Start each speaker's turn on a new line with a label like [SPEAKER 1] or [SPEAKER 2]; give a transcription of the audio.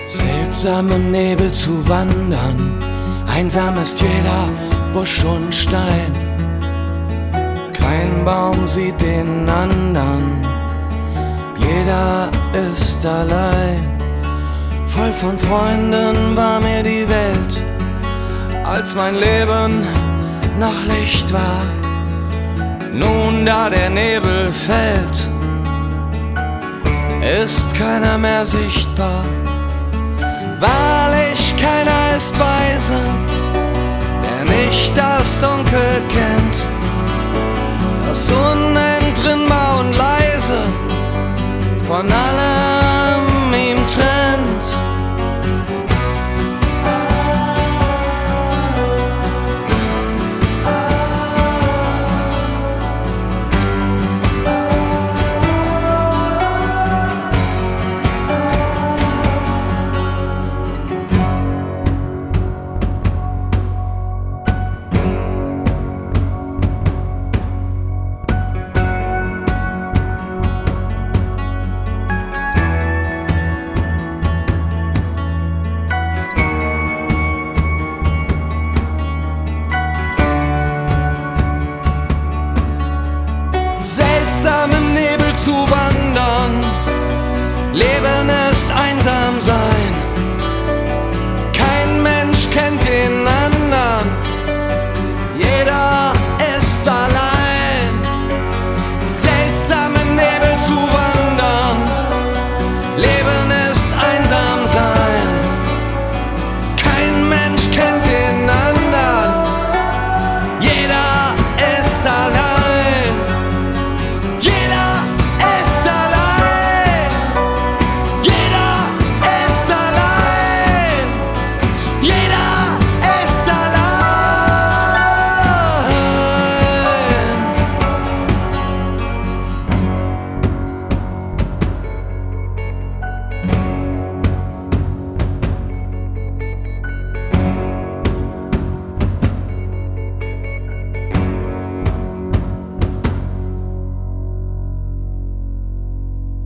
[SPEAKER 1] Seltsam im Nebel zu wandern, einsam ist jeder Busch und Stein. Kein Baum sieht den anderen, jeder ist allein. Voll von Freunden war mir die Welt, als mein Leben noch Licht war. Nun, da der Nebel fällt, ist keiner mehr sichtbar. Wahrlich, keiner ist weise, der nicht das Dunkel kennt, das unentrinnbar und leise von allem